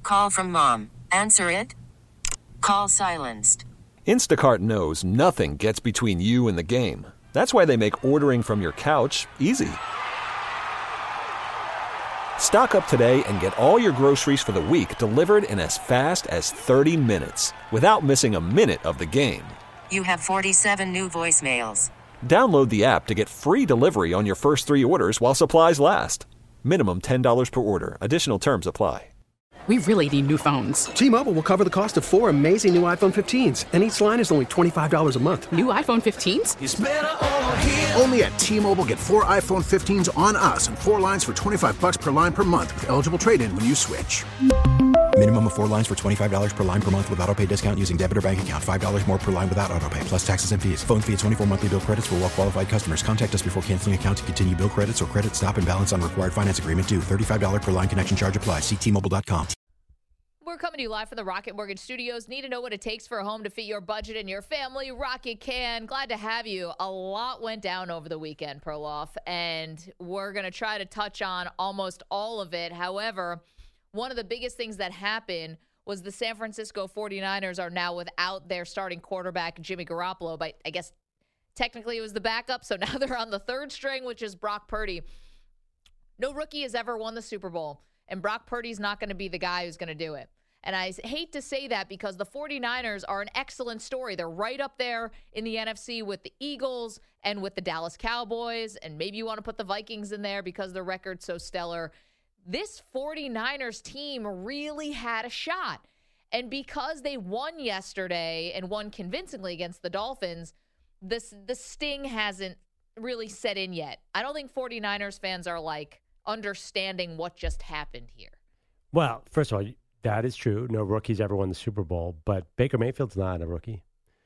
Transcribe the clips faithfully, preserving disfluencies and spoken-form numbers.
Call from mom. Answer it. Call silenced. Instacart knows nothing gets between you and the game. That's why they make ordering from your couch easy. Stock up today and get all your groceries for the week delivered in as fast as thirty minutes without missing a minute of the game. You have forty-seven new voicemails. Download the app to get free delivery on your first three orders while supplies last. Minimum ten dollars per order. Additional terms apply. We really need new phones. T-Mobile will cover the cost of four amazing new iPhone fifteens, and each line is only twenty-five dollars a month. New iPhone fifteens? It's better over here. Only at T-Mobile, get four iPhone fifteens on us and four lines for twenty-five bucks per line per month with eligible trade-in when you switch. Minimum of four lines for twenty-five dollars per line per month with autopay discount using debit or bank account. five dollars more per line without autopay, plus taxes and fees. Phone fee at twenty-four monthly bill credits for well-qualified customers. Contact us before canceling account to continue bill credits or credit stop and balance on required finance agreement due. thirty-five dollars per line connection charge applies. See T Mobile dot com. We're coming to you live from the Rocket Mortgage Studios. Need to know what it takes for a home to fit your budget and your family? Rocket can. Glad to have you. A lot went down over the weekend, Perloff, and we're going to try to touch on almost all of it. However, one of the biggest things that happened was the San Francisco forty-niners are now without their starting quarterback, Jimmy Garoppolo. But I guess technically it was the backup, so now they're on the third string, which is Brock Purdy. No rookie has ever won the Super Bowl, and Brock Purdy's not going to be the guy who's going to do it. And I hate to say that because the forty-niners are an excellent story. They're right up there in the N F C with the Eagles and with the Dallas Cowboys. And maybe you want to put the Vikings in there because the record's so stellar. This forty-niners team really had a shot. And because they won yesterday and won convincingly against the Dolphins, this the sting hasn't really set in yet. I don't think forty-niners fans are like understanding what just happened here. Well, first of all, that is true. No rookie's ever won the Super Bowl, but Baker Mayfield's not a rookie.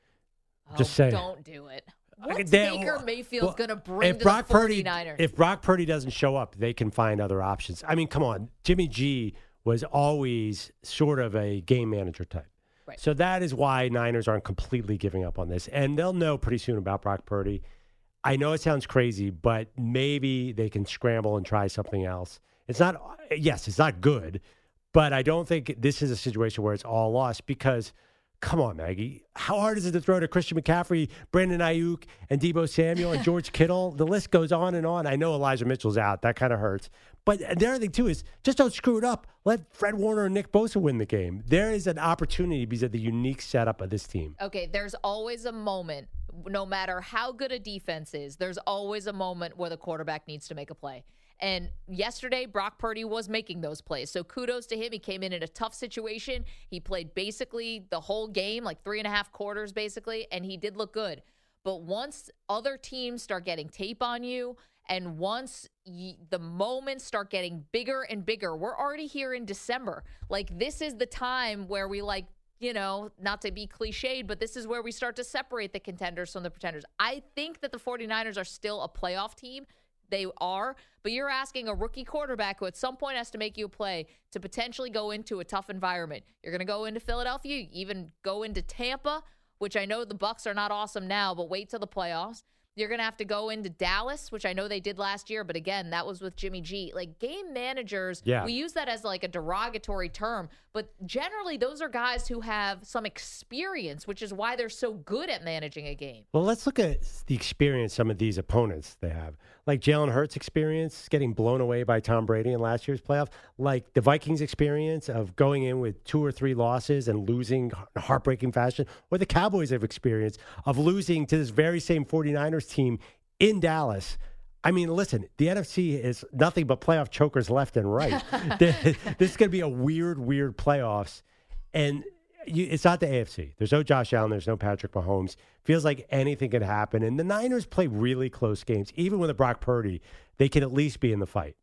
Oh, Just saying. Don't do it. What's They- Baker Mayfield well, going to bring if to Brock the Purdy, forty-niners? if Brock Purdy doesn't show up, they can find other options. I mean, come on. Jimmy G was always sort of a game manager type. Right. So that is why Niners aren't completely giving up on this. And they'll know pretty soon about Brock Purdy. I know it sounds crazy, but maybe they can scramble and try something else. It's not, yes, it's not good, but I don't think this is a situation where it's all lost because, come on, Maggie, how hard is it to throw to Christian McCaffrey, Brandon Ayuk, and Deebo Samuel, and George Kittle? The list goes on and on. I know Elijah Mitchell's out. That kind of hurts. But the other thing, too, is just don't screw it up. Let Fred Warner and Nick Bosa win the game. There is an opportunity because of the unique setup of this team. Okay, there's always a moment, no matter how good a defense is, there's always a moment where the quarterback needs to make a play. And yesterday, Brock Purdy was making those plays. So kudos to him. He came in in a tough situation. He played basically the whole game, like three and a half quarters basically, and he did look good. But once other teams start getting tape on you, and once y- the moments start getting bigger and bigger, we're already here in December. Like, this is the time where we, like, you know, not to be cliched, but this is where we start to separate the contenders from the pretenders. I think that the forty-niners are still a playoff team. They are, but you're asking a rookie quarterback who at some point has to make you a play to potentially go into a tough environment. You're going to go into Philadelphia, even go into Tampa, which I know the Bucs are not awesome now, but wait till the playoffs. You're going to have to go into Dallas, which I know they did last year, but again, that was with Jimmy G. Like, game managers, yeah. we use that as like a derogatory term, but generally those are guys who have some experience, which is why they're so good at managing a game. Well, let's look at the experience some of these opponents they have. Like Jalen Hurts' experience getting blown away by Tom Brady in last year's playoff. Like the Vikings' experience of going in with two or three losses and losing in heartbreaking fashion. Or the Cowboys' have experience of losing to this very same forty-niners team in Dallas. I mean, listen, the N F C is nothing but playoff chokers left and right. This is going to be a weird, weird playoffs. And you, it's not the A F C. There's no Josh Allen. There's no Patrick Mahomes. Feels like anything can happen. And the Niners play really close games. Even with a Brock Purdy, they can at least be in the fight.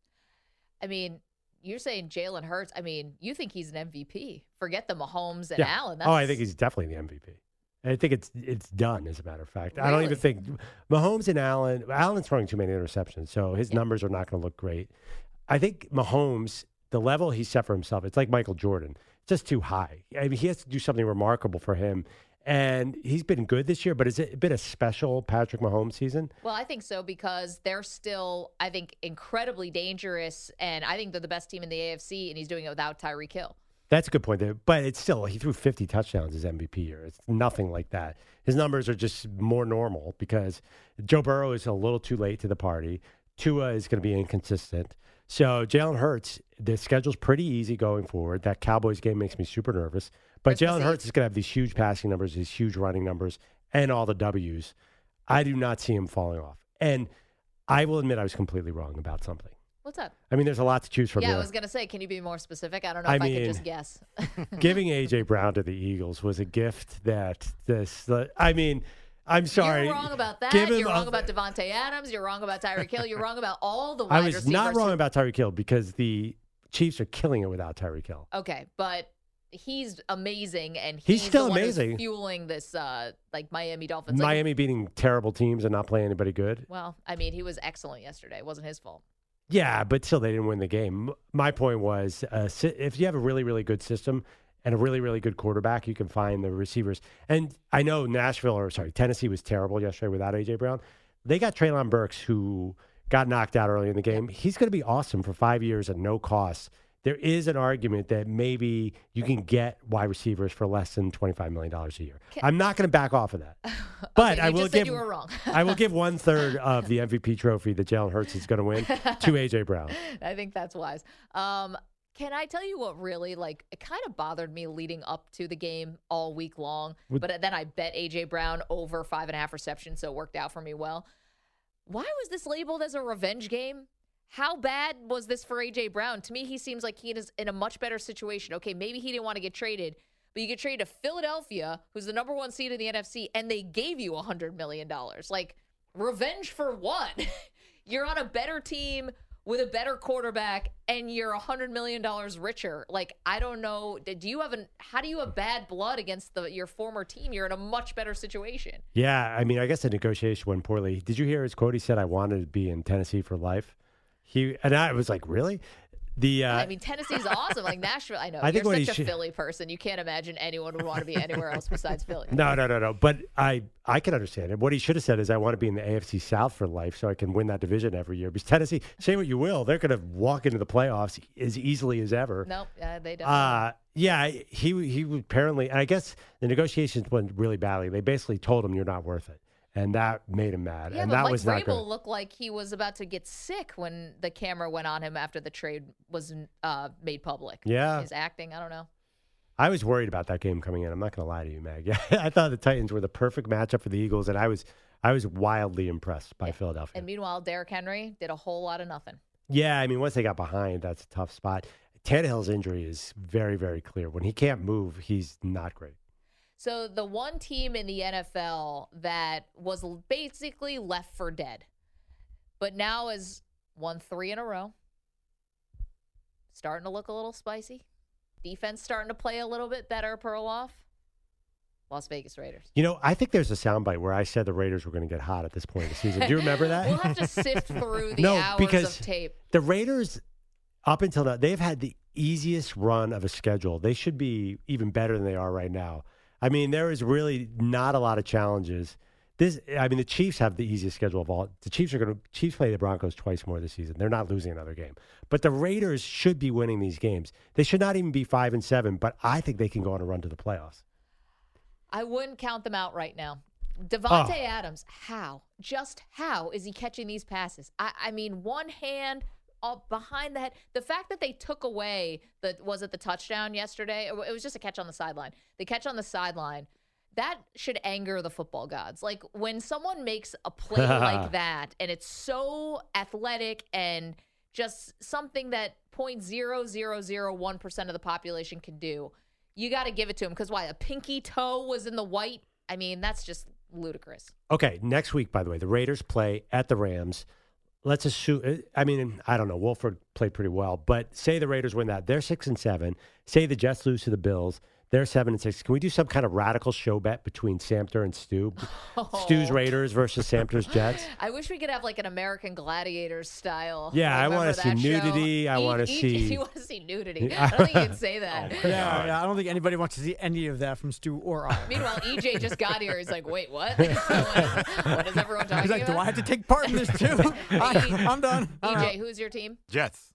I mean, you're saying Jalen Hurts. I mean, you think he's an M V P. Forget the Mahomes and yeah. Allen. That's... Oh, I think he's definitely the M V P. I think it's it's done, as a matter of fact. Really? I don't even think Mahomes and Allen, Allen's throwing too many interceptions, so his yeah. numbers are not going to look great. I think Mahomes, the level he set for himself, it's like Michael Jordan. It's just too high. I mean, he has to do something remarkable for him. And he's been good this year, but has it been a special Patrick Mahomes season? Well, I think so because they're still, I think, incredibly dangerous. And I think they're the best team in the A F C, and he's doing it without Tyreek Hill. That's a good point there. But it's still, he threw fifty touchdowns his M V P year. It's nothing like that. His numbers are just more normal because Joe Burrow is a little too late to the party. Tua is going to be inconsistent. So Jalen Hurts, the schedule's pretty easy going forward. That Cowboys game makes me super nervous. But Jalen Hurts is going to have these huge passing numbers, these huge running numbers, and all the W's. I do not see him falling off. And I will admit I was completely wrong about something. What's up? I mean, there's a lot to choose from Yeah, here. I was going to say, can you be more specific? I don't know I if mean, I could just guess. Giving A J. Brown to the Eagles was a gift that this, I mean, I'm sorry. You're wrong about that. Give him You're wrong a- about Devontae Adams. You're wrong about Tyreek Hill. You're wrong about all the wide I was receivers. not wrong who- about Tyreek Hill because the Chiefs are killing it without Tyreek Hill. Okay, but he's amazing, and He's he's, still the one who's amazing. fueling this uh, like Miami Dolphins. Like, Miami beating terrible teams and not playing anybody good. well, I mean, he was excellent yesterday. It wasn't his fault. Yeah, but still, they didn't win the game. M- My point was, uh, si- if you have a really, really good system and a really, really good quarterback, you can find the receivers. And I know Nashville, or sorry, Tennessee was terrible yesterday without A J. Brown. They got Treylon Burks, who got knocked out early in the game. He's going to be awesome for five years at no cost. There is an argument that maybe you can get wide receivers for less than twenty-five million dollars a year. I'm not going to back off of that. But Okay, I you will just said give you were wrong. I will give one third of the M V P trophy that Jalen Hurts is going to win to A J. Brown. I think that's wise. Um, can I tell you what really, like, it kind of bothered me leading up to the game all week long, Would- but then I bet A J. Brown over five and a half receptions, so it worked out for me well. Why was this labeled as a revenge game? How bad was this for A J. Brown? To me, he seems like he is in a much better situation. Okay, maybe he didn't want to get traded, but you get traded to Philadelphia, who's the number one seed in the N F C, and they gave you one hundred million dollars. Like, revenge for what? You're on a better team with a better quarterback, and you're one hundred million dollars richer. Like, I don't know. Do you have an? How do you have bad blood against the your former team? You're in a much better situation. Yeah, I mean, I guess the negotiation went poorly. Did you hear his quote? He said, "I wanted to be in Tennessee for life." He and I was like, "Really?" The uh, I mean, Tennessee's awesome. Like Nashville, I know. I think You're what he such a should- Philly person. You can't imagine anyone would want to be anywhere else besides Philly. no, no, no, no. But I, I can understand it. What he should have said is, "I want to be in the A F C South for life, so I can win that division every year." Because Tennessee, say what you will, they're going to walk into the playoffs as easily as ever. Nope, uh, they don't. Uh, yeah, he he apparently, and I guess the negotiations went really badly. They basically told him, "You're not worth it," and that made him mad. yeah, and but that Mike was not Vrabel good. looked like he was about to get sick when the camera went on him after the trade was uh, made public. Yeah. His acting, I don't know. I was worried about that game coming in. I'm not going to lie to you, Mag. I thought the Titans were the perfect matchup for the Eagles, and I was I was wildly impressed by Philadelphia. And meanwhile, Derrick Henry did a whole lot of nothing. Yeah, I mean, once they got behind, that's a tough spot. Tannehill's injury is very, very clear. When he can't move, he's not great. So the one team in the N F L that was basically left for dead, but now has won three in a row, starting to look a little spicy. Defense starting to play a little bit better, Perloff. Las Vegas Raiders. You know, I think there's a soundbite where I said the Raiders were going to get hot at this point in the season. Do you remember that? We'll have to sift through the No, hours because of tape. The Raiders, up until now, they've had the easiest run of a schedule. They should be even better than they are right now. I mean, there is really not a lot of challenges. This, I mean, the Chiefs have the easiest schedule of all. The Chiefs are going to Chiefs play the Broncos twice more this season. They're not losing another game. But the Raiders should be winning these games. They should not even be five and seven. But I think they can go on a run to the playoffs. I wouldn't count them out right now. Devontae Oh. Adams, how? Just how is he catching these passes? I, I mean, one hand up behind the head. The fact that they took away the was it the touchdown yesterday? It was just a catch on the sideline. The catch on the sideline. That should anger the football gods. Like when someone makes a play like that and it's so athletic and just something that zero point zero zero zero one percent of the population can do, you got to give it to him. Because why? A pinky toe was in the white? I mean, that's just ludicrous. Okay, next week, by the way, the Raiders play at the Rams. Let's assume, I mean, I don't know. Wolford played pretty well, but say the Raiders win that. They're six and seven. Say the Jets lose to the Bills. They're seven and six. Can we do some kind of radical show bet between Samter and Stu? Oh. Stu's Raiders versus Samter's Jets. I wish we could have like an American Gladiators style. Yeah, I Remember wanna see that show? nudity. I E- wanna E- see- You want to see nudity? I don't think you can say that. Yeah, yeah, I don't think anybody wants to see any of that from Stu or I. Meanwhile, E J just got here. He's like, wait, what? what, is, what is everyone talking He's like, about? do I have to take part in this too? I, I'm done. E J, who's your team? Jets.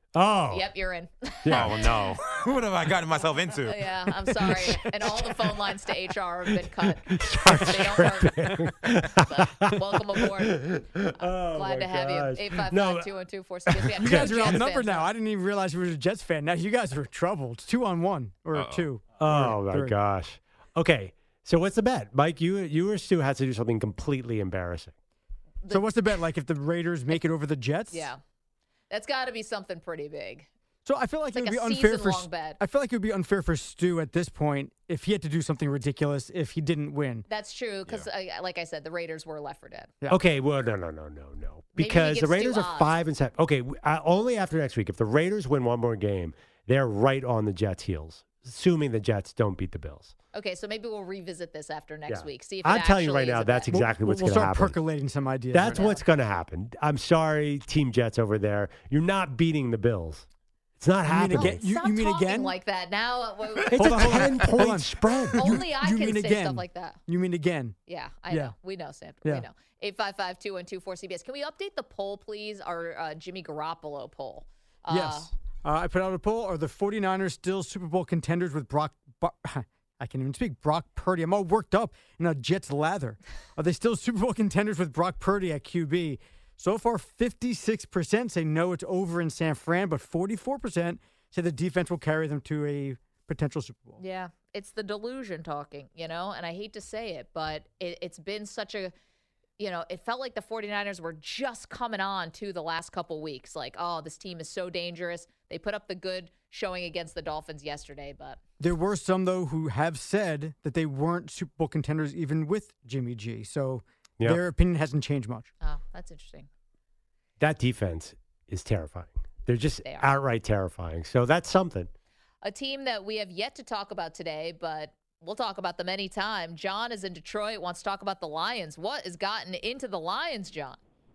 Oh. Yep, you're in. Yeah. Oh, no. What have I gotten myself into? Yeah, I'm sorry. And all the phone lines to H R have been cut. They don't work. But welcome aboard. Oh, Glad to have gosh. you. eight five No, five, two one two, four six zero. You guys are outnumbered now. I didn't even realize you were a Jets fan. Now you guys are troubled. Two on one or Uh-oh. two. Oh, or my three. gosh. Okay, so what's the bet? Mike, you, you or Stu had to do something completely embarrassing. So what's the bet? Like if the Raiders make it over the Jets? Yeah. That's got to be something pretty big. So I feel like It's it would like be a unfair for season-long bet. I feel like it would be unfair for Stu at this point if he had to do something ridiculous if he didn't win. That's true because, like I said, the Raiders were left for dead. Yeah. Okay, well, no, no, no, no, no. Maybe he Because the gets Raiders two are odds. five and seven. Okay, w- uh, only after next week. If the Raiders win one more game, they're right on the Jets' heels, assuming the Jets don't beat the Bills. Okay, so maybe we'll revisit this after next Yeah. week. See if it I'm telling you actually right is now, a that's bet. exactly We'll, what's we'll going to start happen. percolating some ideas. That's right now. what's going to happen. I'm sorry, Team Jets over there. You're not beating the Bills. It's not You mean happening. again- you- Stop you mean talking again? like that now. uh, It's Hold a on, hold on, hold ten-point on. spread. Only I you can mean say again. stuff like that. You mean again? Yeah, I Yeah. know. We know, Sam. Yeah. We know. eight five five, two one two, four C B S. Can we update the poll, please? Our uh, Jimmy Garoppolo poll. Uh, Yes. Uh, I put out a poll. Are the 49ers still Super Bowl contenders with Brock? Bar- I can't even speak. Brock Purdy. I'm all worked up in a Jets lather. Are they still Super Bowl contenders with Brock Purdy at Q B? So far, fifty-six percent say no, it's over in San Fran, but forty-four percent say the defense will carry them to a potential Super Bowl. Yeah, it's the delusion talking, you know, and I hate to say it, but it, it's been such a, you know, it felt like the 49ers were just coming on to the last couple weeks. Like, oh, this team is so dangerous. They put up the good showing against the Dolphins yesterday, but. There were some, though, who have said that they weren't Super Bowl contenders even with Jimmy G. So Yep. their opinion hasn't changed much. Oh, that's interesting. That defense is terrifying. They're just They are. outright terrifying. So that's something. A team that we have yet to talk about today, but we'll talk about them anytime. John is in Detroit, wants to talk about the Lions. What has gotten into the Lions, John?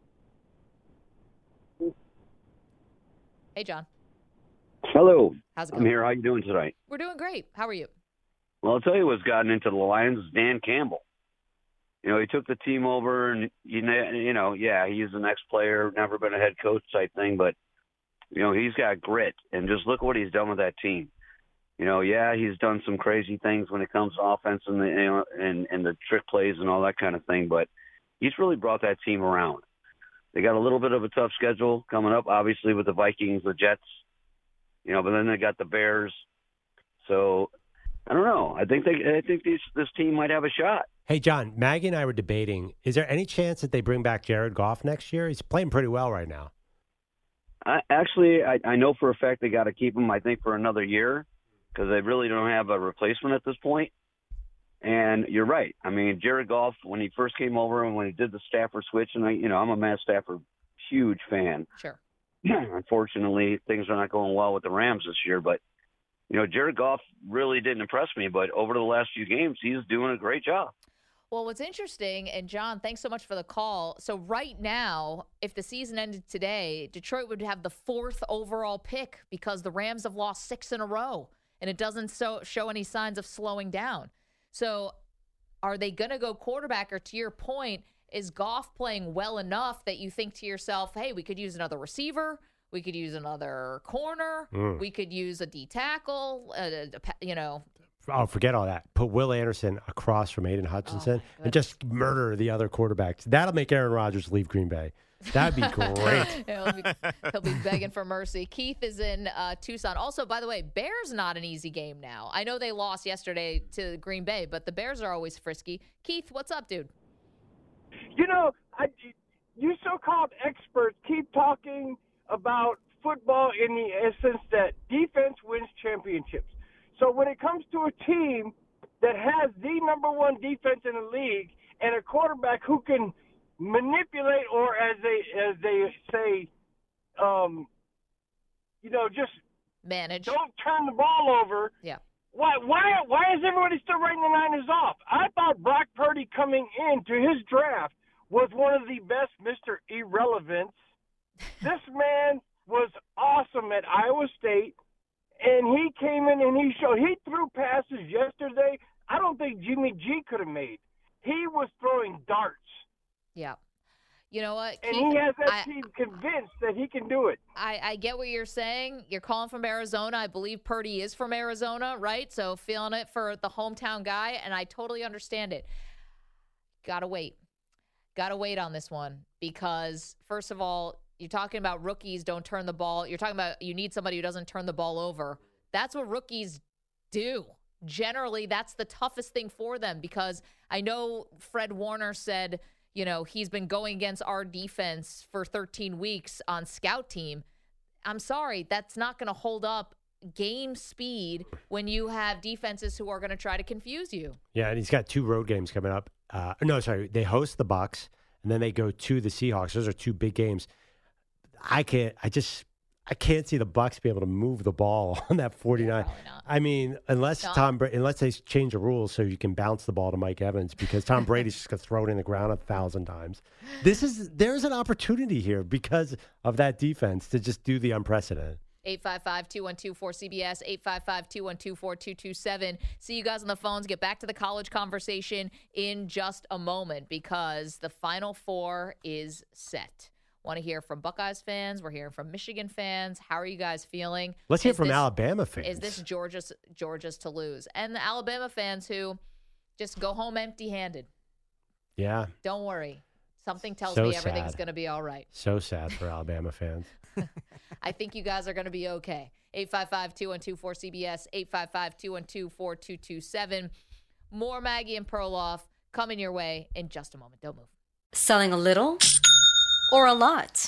Hey, John. Hello. How's it I'm going? here. How you doing tonight? We're doing great. How are you? Well, I'll tell you what's gotten into the Lions is Dan Campbell. You know, he took the team over, and you know, you know, yeah, he's an ex-player, never been a head coach type thing, but you know, he's got grit, and just look what he's done with that team. You know, yeah, he's done some crazy things when it comes to offense and the you know, and and the trick plays and all that kind of thing, but he's really brought that team around. They got a little bit of a tough schedule coming up, obviously with the Vikings, the Jets, you know, but then they got the Bears. So I don't know. I think they, I think these, this team might have a shot. Hey, John, Maggie and I were debating, is there any chance that they bring back Jared Goff next year? He's playing pretty well right now. I, actually, I, I know for a fact they got to keep him, I think, for another year because they really don't have a replacement at this point. And you're right. I mean, Jared Goff, when he first came over and when he did the Stafford switch, and I, you know, I'm a Matt Stafford huge fan. Sure. Unfortunately, things are not going well with the Rams this year, but you know, Jared Goff really didn't impress me, but over the last few games, he's doing a great job. Well, what's interesting, and John, thanks so much for the call. So right now, if the season ended today, Detroit would have the fourth overall pick because the Rams have lost six in a row, and it doesn't so, show any signs of slowing down. So are they going to go quarterback, or to your point, is Goff playing well enough that you think to yourself, hey, we could use another receiver, we could use another corner, Mm. we could use a D tackle, uh, you know. Oh, forget all that. Put Will Anderson across from Aiden Hutchinson Oh, and just murder the other quarterbacks. That'll make Aaron Rodgers leave Green Bay. That'd be great. he'll, be, he'll be begging for mercy. Keith is in uh, Tucson. Also, by the way, Bears not an easy game now. I know they lost yesterday to Green Bay, but the Bears are always frisky. Keith, what's up, dude? You know, I, you so-called experts keep talking about football in the essence that defense wins championships. So when it comes to a team that has the number one defense in the league and a quarterback who can manipulate, or as they as they say, um, you know, just manage, don't turn the ball over. Yeah. Why why why is everybody still writing the Niners off? I thought Brock Purdy coming into his draft was one of the best Mister Irrelevance. This man was awesome at Iowa State. And he came in and he showed, he threw passes yesterday I don't think Jimmy G could have made. He was throwing darts. Yeah. You know what? And Keith, he has that I, team convinced that he can do it. I, I get what you're saying. You're calling from Arizona. I believe Purdy is from Arizona, right? So feeling it for the hometown guy, and I totally understand it. Gotta wait. Gotta wait on this one because, first of all, you're talking about rookies don't turn the ball. You're talking about you need somebody who doesn't turn the ball over. That's what rookies do. Generally, that's the toughest thing for them because I know Fred Warner said, you know, he's been going against our defense for thirteen weeks on scout team. I'm sorry, that's not going to hold up game speed when you have defenses who are going to try to confuse you. Yeah, and he's got two road games coming up. Uh, no, sorry, they host the Bucs, and then they go to the Seahawks. Those are two big games. I can't, I just, I can't see the Bucs be able to move the ball on that forty-nine. Yeah, I mean, unless no. Tom, Bra- unless they change the rules so you can bounce the ball to Mike Evans, because Tom Brady's just going to throw it in the ground a thousand times. This is there's an opportunity here because of that defense to just do the unprecedented. eight five five, two one two, four C B S, eight five five, two one two, four two two seven. See you guys on the phones. Get back to the college conversation in just a moment because the Final Four is set. Want to hear from Buckeyes fans. We're hearing from Michigan fans. How are you guys feeling? Let's hear is from this, Alabama fans. Is this Georgia's, Georgia's to lose? And the Alabama fans who just go home empty-handed. Yeah. Don't worry. Something tells So me everything's sad. going to be all right. So sad for Alabama fans. I think you guys are going to be okay. eight five five, two one two, four C B S, eight five five, two one two, four two two seven. More Maggie and Perloff coming your way in just a moment. Don't move. Selling a little or a lot?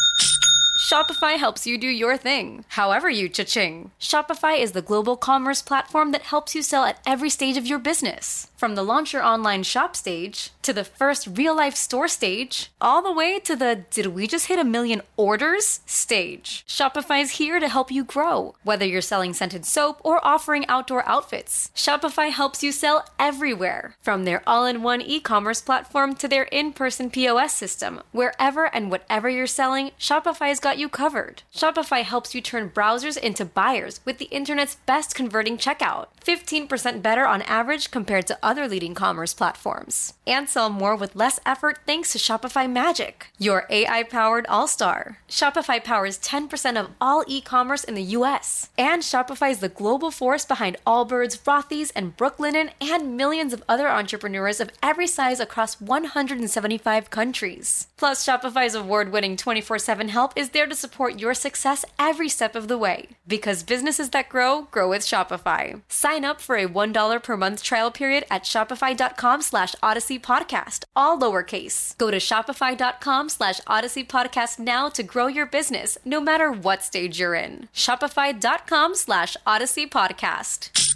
Shopify helps you do your thing, however you cha-ching. Shopify is the global commerce platform that helps you sell at every stage of your business. From the launch your online shop stage, to the first real-life store stage, all the way to the did we just hit a million orders stage. Shopify's here to help you grow. Whether you're selling scented soap or offering outdoor outfits, Shopify helps you sell everywhere. From their all-in-one e-commerce platform to their in-person P O S system, wherever and whatever you're selling, Shopify's got you covered. Shopify helps you turn browsers into buyers with the internet's best converting checkout. fifteen percent better on average compared to other leading commerce platforms. And sell more with less effort thanks to Shopify Magic, your A I-powered all-star. Shopify powers ten percent of all e-commerce in the U S. And Shopify is the global force behind Allbirds, Rothy's, and Brooklinen, and millions of other entrepreneurs of every size across one hundred seventy-five countries. Plus, Shopify's award-winning twenty-four seven help is there to support your success every step of the way. Because businesses that grow, grow with Shopify. Sign up for a one dollar per month trial period at shopify.com slash Odyssey Podcast, all lowercase. Go to shopify.com slash Odyssey Podcast now to grow your business, no matter what stage you're in. Shopify.com slash Odyssey Podcast.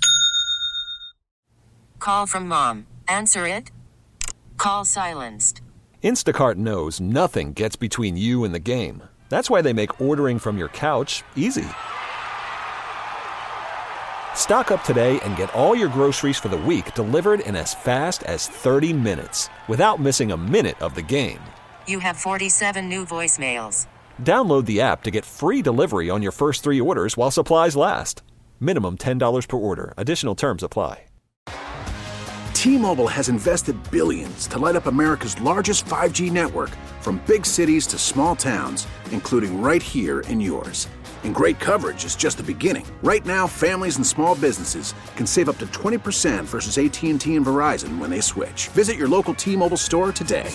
Call from mom. Answer it. Call silenced. Instacart knows nothing gets between you and the game. That's why they make ordering from your couch easy. Stock up today and get all your groceries for the week delivered in as fast as thirty minutes without missing a minute of the game. You have forty-seven new voicemails. Download the app to get free delivery on your first three orders while supplies last. Minimum ten dollars per order. Additional terms apply. T-Mobile has invested billions to light up America's largest five G network, from big cities to small towns, including right here in yours. And great coverage is just the beginning. Right now, families and small businesses can save up to twenty percent versus A T and T and Verizon when they switch. Visit your local T-Mobile store today.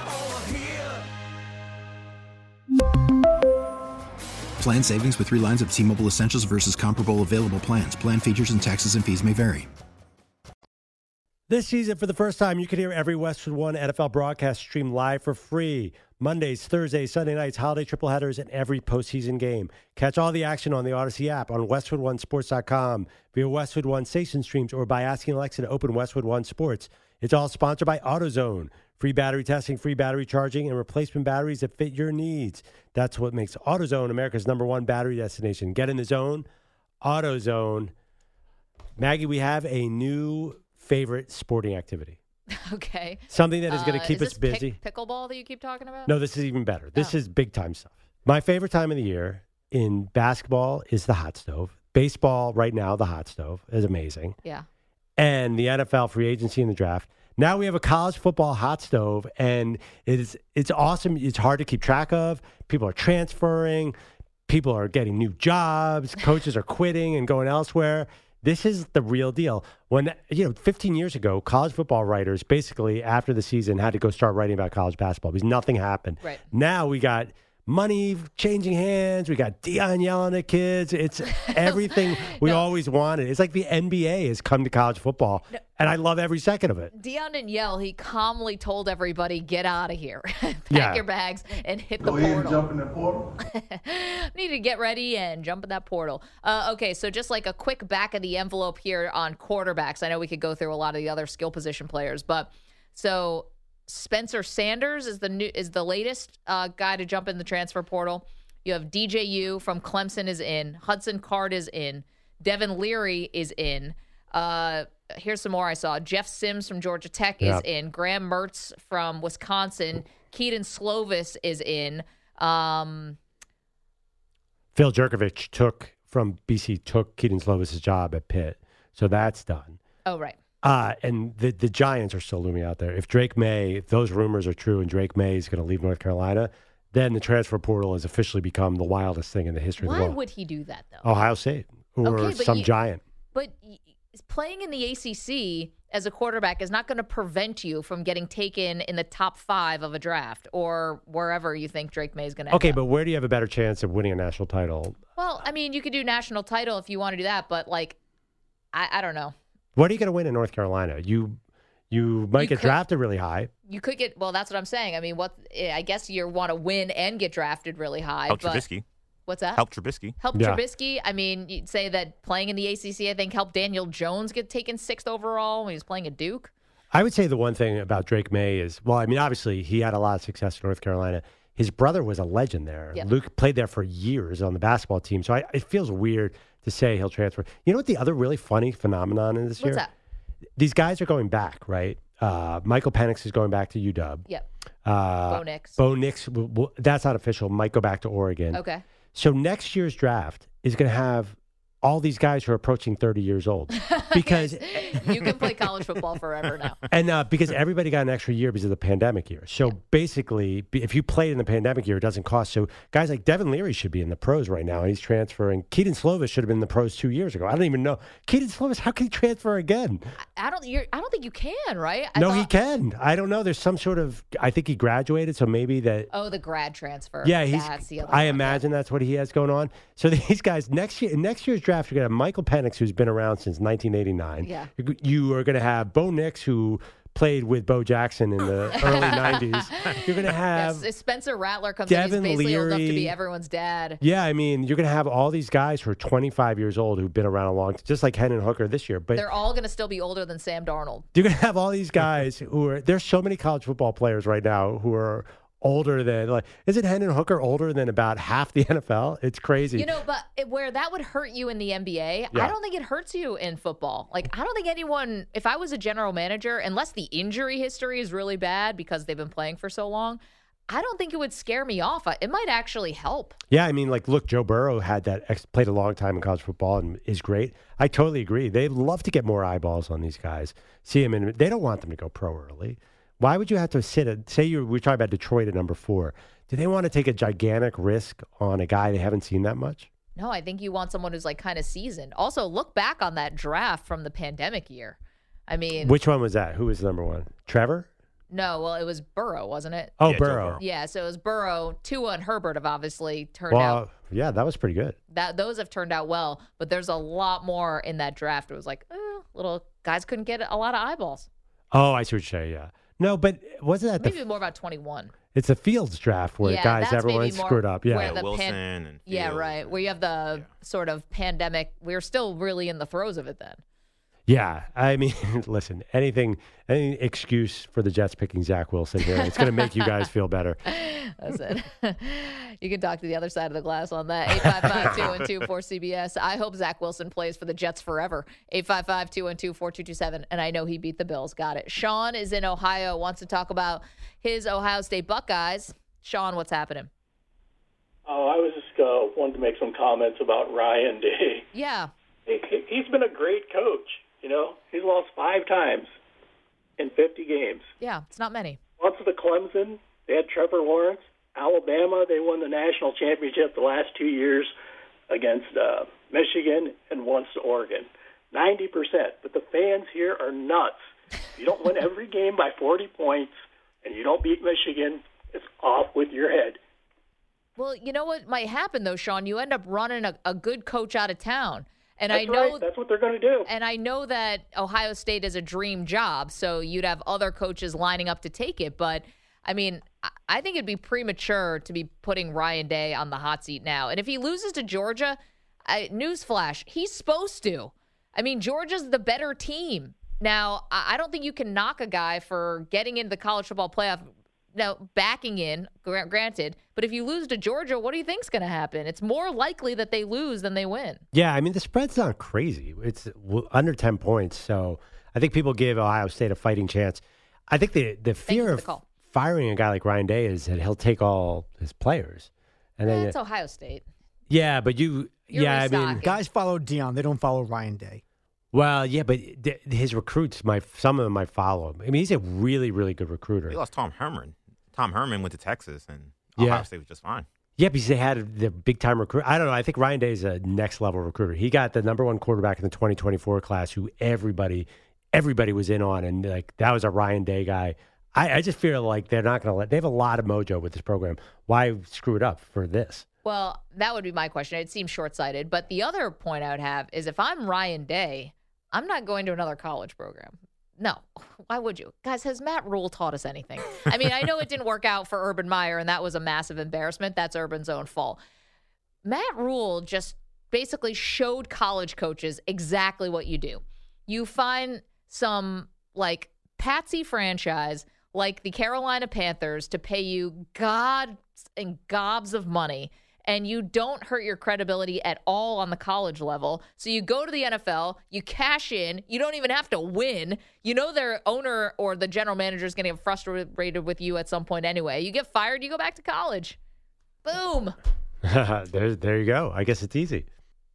Plan savings with three lines of T-Mobile Essentials versus comparable available plans. Plan features and taxes and fees may vary. This season, for the first time, you can hear every Westwood One N F L broadcast streamed live for free. Mondays, Thursdays, Sunday nights, holiday triple headers, and every postseason game. Catch all the action on the Odyssey app, on Westwood One Sports dot com, via Westwood One station streams, or by asking Alexa to open Westwood One Sports. It's all sponsored by AutoZone. Free battery testing, free battery charging, and replacement batteries that fit your needs. That's what makes AutoZone America's number one battery destination. Get in the zone. AutoZone. Maggie, we have a new favorite sporting activity. Okay. Something that is going to Uh, keep is us this busy. Pick, pickleball that you keep talking about? No, this is even better. This Oh. is big time stuff. My favorite time of the year in basketball is the hot stove. Baseball right now, the hot stove is amazing. Yeah. And the N F L free agency and the draft. Now we have a college football hot stove, and it's it's awesome. It's hard to keep track of. People are transferring. People are getting new jobs. Coaches are quitting and going elsewhere. This is the real deal. When, you know, fifteen years ago, college football writers basically after the season had to go start writing about college basketball because nothing happened. Right. Now we got money changing hands. We got Deion yelling at kids. It's everything we No. always wanted. It's like the N B A has come to college football, No. and I love every second of it. Deion didn't yell. He calmly told everybody, get out of here. Pack Yeah. your bags and hit Go the ahead and portal. jump in the portal. Need to get ready and jump in that portal. Uh, okay, so just like a quick back of the envelope here on quarterbacks. I know we could go through a lot of the other skill position players, but so Spencer Sanders is the new is the latest uh, guy to jump in the transfer portal. You have D J U from Clemson is in. Hudson Card is in. Devin Leary is in. Uh, here's some more I saw. Jeff Sims from Georgia Tech is Yep. in. Graham Mertz from Wisconsin. Keaton Slovis is in. Um, Phil Jerkovich took from B C took Keaton Slovis' job at Pitt, so that's done. oh, right. Uh, and the the Giants are still looming out there. If Drake May, if those rumors are true, and Drake May is going to leave North Carolina, then the transfer portal has officially become the wildest thing in the history of Why the world. would he do that, though? Ohio State or Okay, but some you- giant. But y- playing in the A C C as a quarterback is not going to prevent you from getting taken in the top five of a draft or wherever you think Drake May is going to. Okay, but where do you have a better chance of winning a national title? Well, I mean, you could do national title if you want to do that, but like, I, I don't know. What are you going to win in North Carolina? You you might You get could- drafted really high. You could get well. That's what I'm saying. I mean, what I guess you want to win and get drafted really high. Help but Trubisky. What's that? Help Trubisky. Help Yeah. Trubisky. I mean, you'd say that playing in the A C C, I think, helped Daniel Jones get taken sixth overall when he was playing at Duke. I would say the one thing about Drake May is, well, I mean, obviously he had a lot of success in North Carolina. His brother was a legend there. Yeah. Luke played there for years on the basketball team. So I, it feels weird to say he'll transfer. You know what the other really funny phenomenon is this What's year? that? These guys are going back, right? Uh, Michael Penix is going back to U W. Yep. Uh, Bo Nix. Bo Nix, w- w- that's not official, might go back to Oregon. Okay. So next year's draft is going to have all these guys who are approaching thirty years old because You can play college football forever now. and uh, because everybody got an extra year because of the pandemic year. So basically, b- if you played in the pandemic year, it doesn't cost. So guys like Devin Leary should be in the pros right now, and he's transferring. Keaton Slovis should have been in the pros two years ago. I don't even know. Keaton Slovis, how can he transfer again? I don't. You're, I don't think you can, right? I no, he thought- can. I don't know. There's some sort of. I think he graduated, so maybe that. Oh, the grad transfer. Yeah, he's. That's the other I one. imagine that's what he has going on. So these guys next year, in next year's draft, you're gonna have Michael Penix, who's been around since nineteen eighty-nine. Yeah. You- You are gonna have Bo Nix, who played with Bo Jackson in the early nineties. You're gonna have. Yes, if Spencer Rattler comes Devin in, he's basically old enough to be Leary. everyone's dad. Yeah, I mean, you're gonna have all these guys who are twenty-five years old who've been around a long, just like Hendon Hooker this year. But They're all going to still be older than Sam Darnold. you're gonna have all these guys who are. There's so many college football players right now who are older than like. Isn't Hendon Hooker older than about half the N F L? It's crazy. You know, but it, where that would hurt you in the N B A, Yeah. I don't think it hurts you in football. Like, I don't think anyone, if I was a general manager, unless the injury history is really bad because they've been playing for so long, I don't think it would scare me off. It might actually help. Yeah, I mean, like, look, Joe Burrow had that ex- played a long time in college football and is great. I totally agree. They love to get more eyeballs on these guys. See them, and they don't want them to go pro early. Why would you have to sit at, say you we're talking about Detroit at number four? Do they want to take a gigantic risk on a guy they haven't seen that much? No, I think you want someone who's like kind of seasoned. Also, look back on that draft from the pandemic year. I mean, Which one was that? Who was number one? Trevor? no, well, it was Burrow, wasn't it? Oh, Yeah, Joe Burrow. Burrow. Yeah, so it was Burrow. Tua and Herbert have obviously turned Well, out. yeah, that was pretty good. That those have turned out well, but there's a lot more in that draft. It was like, eh, little guys couldn't get a lot of eyeballs. Oh, I see what you're saying, yeah. No, but wasn't that the Maybe more about twenty-one. It's a Fields draft where Yeah, guys, that's everyone maybe more screwed up. Yeah. where the Wilson pan- and Yeah, Fields. right. Where you have the sort of pandemic. We're still really in the throes of it then. Yeah, I mean, listen, anything, any excuse for the Jets picking Zach Wilson here, it's going to make you guys feel better. That's it. You can talk to the other side of the glass on that. eight five five, two one two, four C B S. I hope Zach Wilson plays for the Jets forever. eight five five, two one two, four two two seven. And I know he beat the Bills. Got it. Sean is in Ohio, wants to talk about his Ohio State Buckeyes. Sean, what's happening? Oh, I was just uh, wanted to make some comments about Ryan Day. Yeah. He, he's been a great coach. You know, he's lost five times. in fifty games. Yeah, it's not many. Once the Clemson, they had Trevor Lawrence. Alabama, they won the national championship the last two years against uh, Michigan and once Oregon. ninety percent. But the fans here are nuts. If you don't win every game by forty points and you don't beat Michigan, it's off with your head. Well, you know what might happen, though, Sean? You end up running a, a good coach out of town. And That's I know right. That's what they're going to do. And I know that Ohio State is a dream job, so you'd have other coaches lining up to take it. But, I mean, I- I think it'd be premature to be putting Ryan Day on the hot seat now. And if he loses to Georgia, I, newsflash, he's supposed to. I mean, Georgia's the better team. Now, I, I don't think you can knock a guy for getting into the college football playoff. Now, backing in, gra- granted, but if you lose to Georgia, what do you think's going to happen? It's more likely that they lose than they win. Yeah, I mean, the spread's not crazy. It's w- under ten points, so I think people give Ohio State a fighting chance. I think the, the fear the of call. firing a guy like Ryan Day is that he'll take all his players. And then, That's Ohio State. yeah, but you, You're yeah, I mean, restocking. Guys follow Dion. They don't follow Ryan Day. well, yeah, but th- his recruits, might some of them might follow him. I mean, he's a really, really good recruiter. They lost Tom Herman. Tom Herman went to Texas, and Yeah. Ohio State was just fine. Yeah, because they had the big time recruit. I don't know. I think Ryan Day is a next level recruiter. He got the number one quarterback in the twenty twenty-four class, who everybody, everybody was in on, and like that was a Ryan Day guy. I, I just feel like they're not going to let. They have a lot of mojo with this program. Why screw it up for this? Well, that would be my question. It seems short-sighted. But the other point I would have is if I'm Ryan Day, I'm not going to another college program. No. Why would you? Guys, has Matt Rule taught us anything? I mean, I know it didn't work out for Urban Meyer, and that was a massive embarrassment. That's Urban's own fault. Matt Rule just basically showed college coaches exactly what you do. You find some, like, patsy franchise like the Carolina Panthers to pay you gobs and gobs of money, and you don't hurt your credibility at all on the college level. So you go to the N F L, you cash in, you don't even have to win. You know their owner or the general manager is going to get frustrated with you at some point anyway. You get fired, you go back to college. Boom. there, there you go. I guess it's easy.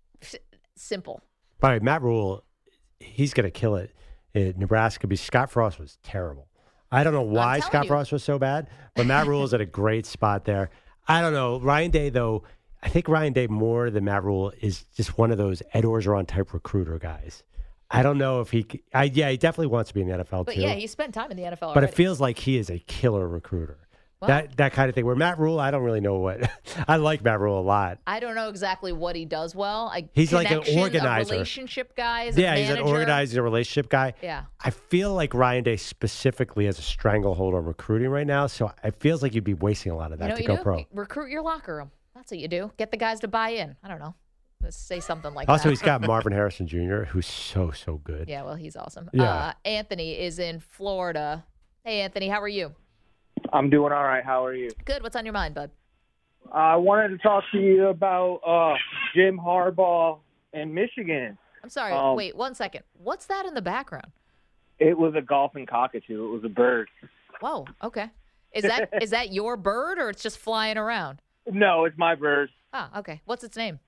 Simple. All right, Matt Rule, he's going to kill it in Nebraska because Scott Frost was terrible. I don't know why Scott you. Frost was so bad, but Matt Rule is at a great spot there. I don't know. Ryan Day, though, I think Ryan Day more than Matt Rule is just one of those Ed Orgeron type recruiter guys. I don't know if he c- I, yeah, he definitely wants to be in the N F L, But too. yeah, he spent time in the N F L But already. it feels like he is a killer recruiter. Well- that that kind of thing. Where Matt Rule, I don't really know what. I like Matt Rule a lot. I don't know exactly what he does well. I, He's like an connection, organizer. A relationship guy. Is Yeah, a he's an manager. organizer, relationship guy. Yeah. I feel like Ryan Day specifically has a stranglehold on recruiting right now, so it feels like you'd be wasting a lot of that You know to what go you do? pro. You recruit your locker room. That's what you do. Get the guys to buy in. I don't know. Let's say something like Also, that. he's got Marvin Harrison Junior, who's so, so good. Yeah, well, he's awesome. Yeah. Uh, Anthony is in Florida. Hey, Anthony, how are you? I'm doing all right. How are you? Good. What's on your mind, bud? I wanted to talk to you about uh, Jim Harbaugh in Michigan. I'm sorry. Um, Wait, one second. What's that in the background? It was a golfing cockatoo. It was a bird. Whoa. Okay. Is that is that your bird or it's just flying around? No, it's my bird. Ah, okay. What's its name?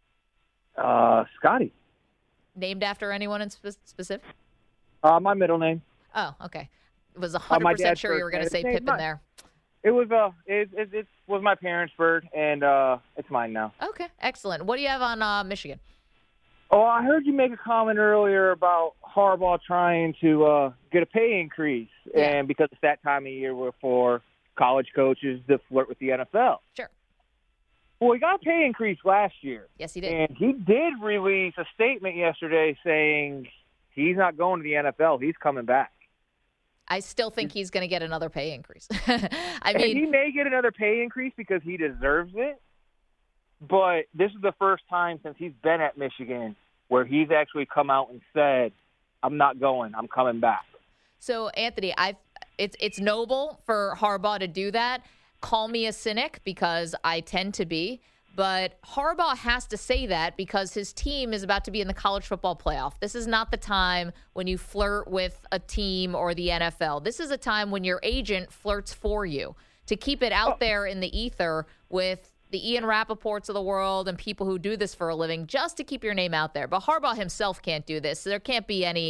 Uh, Scotty. Named after anyone in spe- specific? Uh, my middle name. Oh, okay. Was one Uh, hundred my percent dad's sure you were bird. going to It's say named Pippin mine. there. It was uh, it, it, it was my parents' bird, and uh, it's mine now. Okay, excellent. What do you have on uh, Michigan? Oh, I heard you make a comment earlier about Harbaugh trying to uh, get a pay increase, Yeah. and because it's that time of year where for college coaches to flirt with the N F L. Sure. Well, he got a pay increase last year. Yes, he did. And he did release a statement yesterday saying he's not going to the N F L. He's coming back. I still think he's going to get another pay increase. I And he mean, may get another pay increase because he deserves it. But this is the first time since he's been at Michigan where he's actually come out and said, I'm not going. I'm coming back. so Anthony, I it's it's noble for Harbaugh to do that. Call me a cynic because I tend to be. But Harbaugh has to say that because his team is about to be in the college football playoff. This is not the time when you flirt with a team or the N F L. This is a time when your agent flirts for you. To keep it out there in the ether with the Ian Rappaports of the world and people who do this for a living just to keep your name out there. But Harbaugh himself can't do this. So there can't be any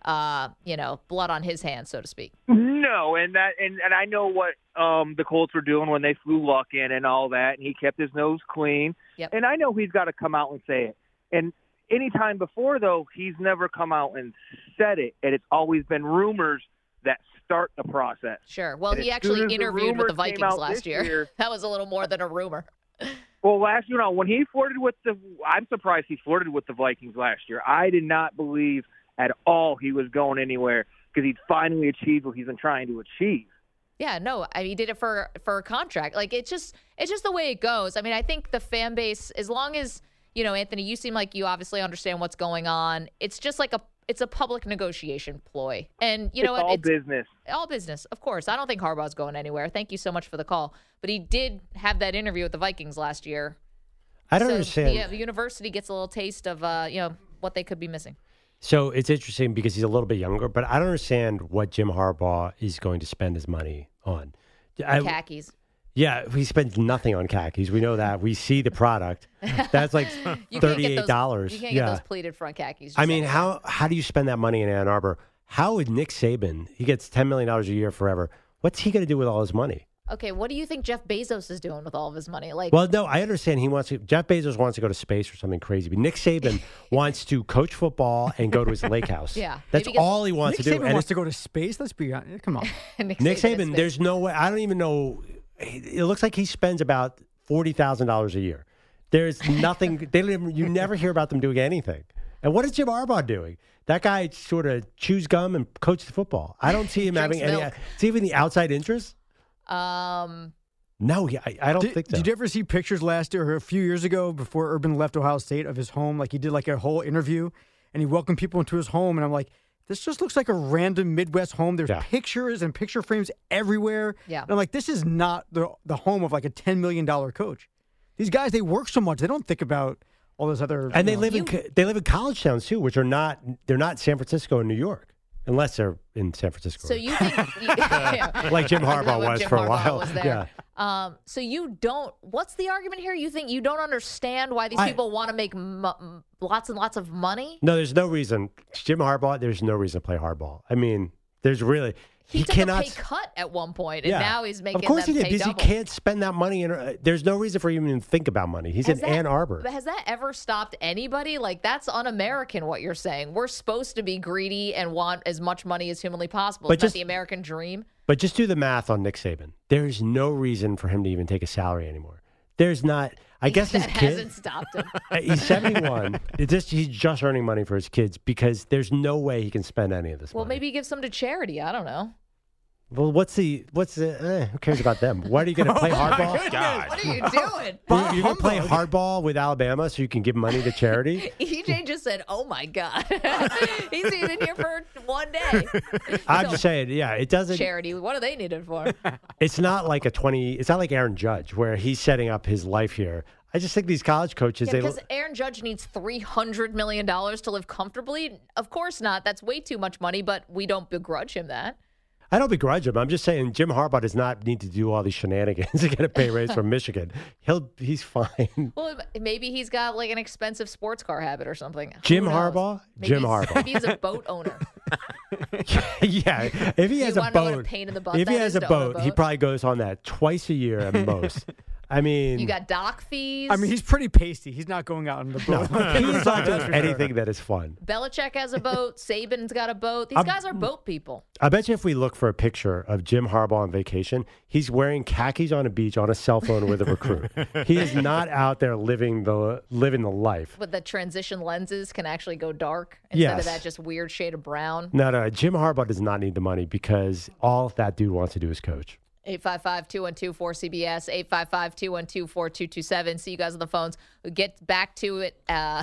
uh, you know, blood on his hands, so to speak. No, and that and, and I know what um, the Colts were doing when they flew Luck in and all that, and he kept his nose clean. Yep. And I know he's got to come out and say it. And any time before, though, he's never come out and said it, and it's always been rumors that start the process. Sure. Well, And he as actually soon as the interviewed with the rumors came Vikings out last this year. year- That was a little more than a rumor. Well, last year, no, when he flirted with the – I'm surprised he flirted with the Vikings last year. I did not believe at all he was going anywhere because he'd finally achieved what he's been trying to achieve. Yeah, no, I mean, he did it for for a contract. Like, it's just it's just the way it goes. I mean, I think the fan base, as long as, you know, Anthony, you seem like you obviously understand what's going on. It's just like a it's a public negotiation ploy. And, you know It's what? all it's business. All business, of course. I don't think Harbaugh's going anywhere. Thank you so much for the call. But he did have that interview with the Vikings last year. I don't so understand. The, the university gets a little taste of, uh, you know, what they could be missing. So it's interesting because he's a little bit younger, but I don't understand what Jim Harbaugh is going to spend his money on. I, Khakis. Yeah, he spends nothing on khakis. We know that. We see the product. That's like You can't get thirty-eight those- dollars. You can't yeah. get those pleated front khakis. just I mean, saying. how how do you spend that money in Ann Arbor? How would Nick Saban, he gets ten million dollars a year forever. What's he going to do with all his money? Okay, what do you think Jeff Bezos is doing with all of his money? Like, Well, no, I understand he wants to. Jeff Bezos wants to go to space or something crazy, but Nick Saban wants to coach football and go to his lake house. Yeah, that's maybe get- all he wants Nick to do. Saban And wants it- to go to space. Let's be honest. Come on. Nick, Nick Saban, Saban, there's no way. I don't even know. It looks like he spends about forty thousand dollars a year. There's nothing. They don't even, you never hear about them doing anything. And what is Jim Harbaugh doing? That guy sort of chews gum and coaches football. I don't see him having Drinks any. milk. Is he even the outside interest? Um, No, he, I, I don't did, think so. Did you ever see pictures last year or a few years ago before Urban left Ohio State of his home? Like he did like a whole interview and he welcomed people into his home. And I'm like, this just looks like a random Midwest home. There's Yeah. pictures and picture frames everywhere. Yeah. And I'm like, this is not the the home of like a ten million dollars coach. These guys, they work so much. They don't think about all those other. and you they know- live in co- they live in college towns too, which are not they're not San Francisco and New York, unless they're in San Francisco. so you think yeah. Like Jim Harbaugh when was Jim for a Harbaugh while. was there. Yeah. Um, so you don't. What's the argument here? You think you don't understand why these I- people want to make m- m- lots and lots of money? No, there's no reason. Jim Harbaugh, there's no reason to play hardball. I mean, there's really He, he, took cannot. a pay cut at one point, and yeah. now he's making Of course them he did pay because double. he can't spend that money. In, uh, there's no reason for him to even think about money. He's Has in that- Ann Arbor. But has that ever stopped anybody? Like, that's un-American what you're saying. We're supposed to be greedy and want as much money as humanly possible. But Isn't that just- the American dream? But just do the math on Nick Saban. There's no reason for him to even take a salary anymore. There's not. I guess his that kid. hasn't stopped him. Uh, He's seventy-one. It just he's just earning money for his kids because there's no way he can spend any of this Well, money. maybe give some to charity. I don't know. Well, what's the what's the? Eh, who cares about them? What are you going to play hardball? God. What are you doing? You're, you're going to play hardball with Alabama so you can give money to charity? E J just said, "Oh my God, he's even here for one day." I'm So, just saying, yeah, it doesn't. charity. What do they need it for? It's not like a twenty. It's not like Aaron Judge where he's setting up his life here. I just think these college coaches, Yeah, they because Aaron Judge needs three hundred million dollars to live comfortably. Of course not. That's way too much money, but we don't begrudge him that. I don't begrudge him. I'm just saying Jim Harbaugh does not need to do all these shenanigans to get a pay raise from Michigan. He'll he's fine. Well, maybe he's got like an expensive sports car habit or something. Who Jim knows? Harbaugh? Maybe Jim he's- Harbaugh. Maybe he's a boat owner. Yeah, if he You has a wanna know what a boat, pain in the butt if he that has is a to own a boat, he boat? probably goes on that twice a year at most. I mean, You got dock fees. I mean, he's pretty pasty. He's not going out on the no, boat. he's not doing anything that is fun. Belichick has a boat. Saban's got a boat. These I'm- guys are boat people. I bet you if we look for a picture of Jim Harbaugh on vacation, he's wearing khakis on a beach on a cell phone with a recruit. He is not out there living the living the life. But the transition lenses can actually go dark instead Yes. of that just weird shade of brown. No, no, Jim Harbaugh does not need the money because all that dude wants to do is coach. eight five five, two one two, four C B S, eight five five, two one two, four two two seven. See you guys on the phones. We'll get back to it. Uh,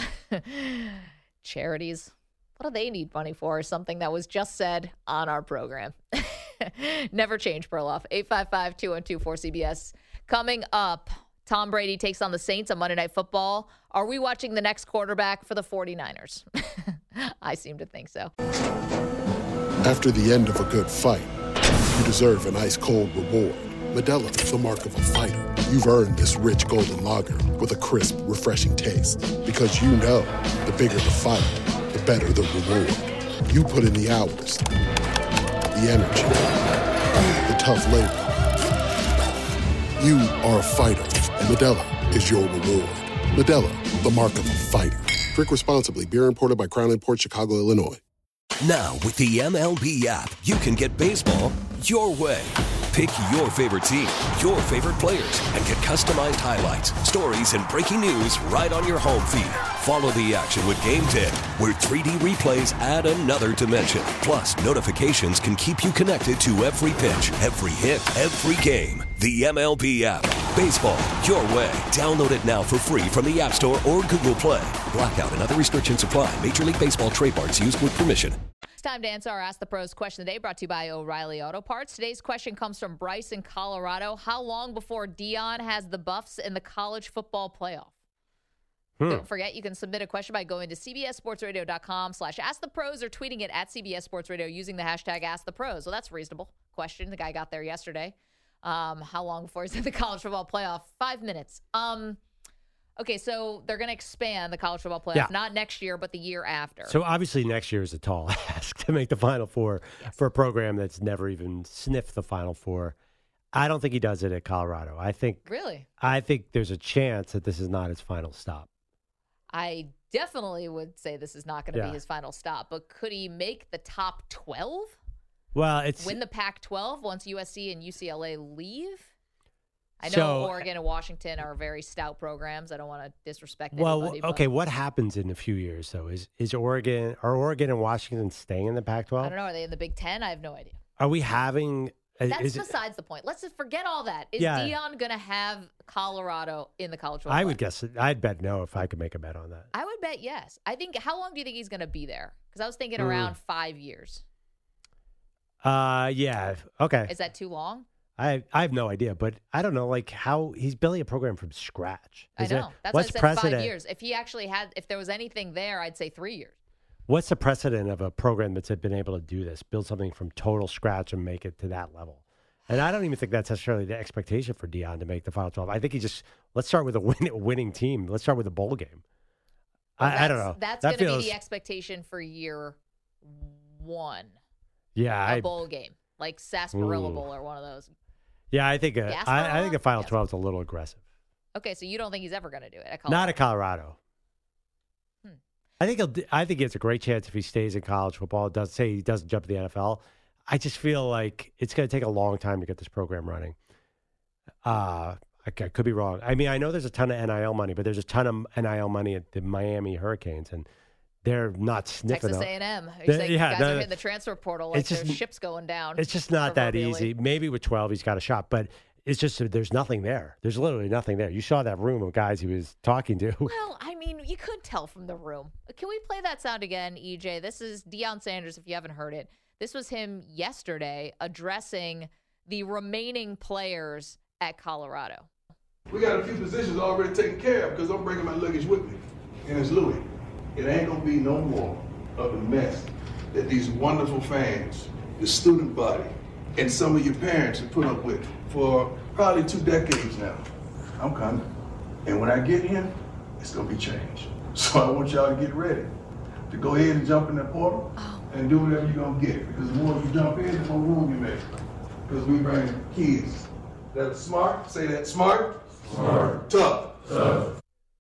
charities. What do they need money for? Is something that was just said on our program. Never change, Perloff. eight five five, two one two, four C B S. Coming up, Tom Brady takes on the Saints on Monday Night Football. Are we watching the next quarterback for the 49ers? I seem to think so. After the end of a good fight, you deserve an ice-cold reward. Modelo is the mark of a fighter. You've earned this rich golden lager with a crisp, refreshing taste. Because you know, the bigger the fight, the better the reward. You put in the hours, the energy, the tough labor. You are a fighter, and Modelo is your reward. Modelo, the mark of a fighter. Drink responsibly. Beer imported by Crown Imports, Chicago, Illinois. Now, with the M L B app, you can get baseball your way. Pick your favorite team, your favorite players, and get customized highlights, stories, and breaking news right on your home feed. Follow the action with Game Day, where three D replays add another dimension. Plus, notifications can keep you connected to every pitch, every hit, every game. The M L B app. Baseball your way. Download it now for free from the App Store or Google Play. Blackout and other restrictions apply. Major League Baseball trademarks used with permission. It's time to answer our Ask the Pros question of the day, brought to you by O'Reilly Auto Parts. Today's question comes from Bryce in Colorado. How long before Deion has the Buffs in the college football playoff? Hmm. Don't forget, you can submit a question by going to cbssportsradio.com slash ask the pros or tweeting it at CBS Sports Radio using the hashtag Ask the Pros. Well, that's a reasonable question. The guy got there yesterday. Um, how long before he's in the college football playoff? Five minutes. Um, okay, so they're going to expand the college football playoff, Yeah. not next year, but the year after. So obviously next year is a tall ask to make the Final Four Yes. for a program that's never even sniffed the Final Four. I don't think he does it at Colorado. I think Really? I think there's a chance that this is not his final stop. I definitely would say this is not going to Yeah. be his final stop, but could he make the top twelve? Well, it's Win the Pac twelve once U S C and U C L A leave? I know So- Oregon and Washington are very stout programs. I don't want to disrespect well, anybody. but okay. What happens in a few years though? Is is Oregon are Oregon and Washington staying in the Pac I twelve? don't know. Are they in the Big Ten? I have no idea. Are we having? uh, That's is it- besides the point. Let's just forget all that. Is Yeah. Dion going to have Colorado in the college football? I would playoff? guess. I'd bet no if I could make a bet on that. I would bet yes. I think. How long do you think he's going to be there? Because I was thinking Mm. around five years. Uh, yeah. Okay. Is that too long? I I have no idea, but I don't know, like how he's building a program from scratch. I Is know. there- That's what's why I said precedent? five years. If he actually had, if there was anything there, I'd say three years. What's the precedent of a program that's been able to do this, build something from total scratch and make it to that level? And I don't even think that's necessarily the expectation for Dion to make the Final twelve. I think he just let's start with a win, winning team. Let's start with a bowl game. Well, I, I don't that's- know. That's that going to feels be the expectation for year one. yeah. A I, bowl game, like Sarsaparilla Ooh. Bowl or one of those. yeah, I think uh, Gasparilla? I, I think the Final twelve is a little aggressive. Okay, so you don't think he's ever going to do it at Colorado? Not at Colorado. Hmm. I think he'll, d- I think it's a great chance if he stays in college football. Does say he doesn't jump to the N F L. I just feel like it's going to take a long time to get this program running. Uh, I, c- I could be wrong. I mean, I know there's a ton of N I L money, but there's a ton of N I L money at the Miami Hurricanes, and they're not sniffing Texas up. A and M. You're They- saying yeah, guys no, are hitting the transfer portal like it's just- their ship's going down. It's just not that proverbially. easy. Maybe with twelve, he's got a shot, but it's just that there's nothing there. There's literally nothing there. You saw that room of guys he was talking to. Well, I mean, you could tell from the room. Can we play that sound again, E J? This is Deion Sanders, if you haven't heard it. This was him yesterday addressing the remaining players at Colorado. We got a few positions already taken care of because I'm bringing my luggage with me, and it's Louis. It ain't gonna be no more of the mess that these wonderful fans, the student body, and some of your parents have put up with for probably two decades now. I'm coming, and when I get here, it's gonna be changed. So I want y'all to get ready to go ahead and jump in that portal and do whatever you're gonna get, because the more you jump in, the more room you make. Because we bring kids that are smart. Say that, smart. Smart. Tough. Tough.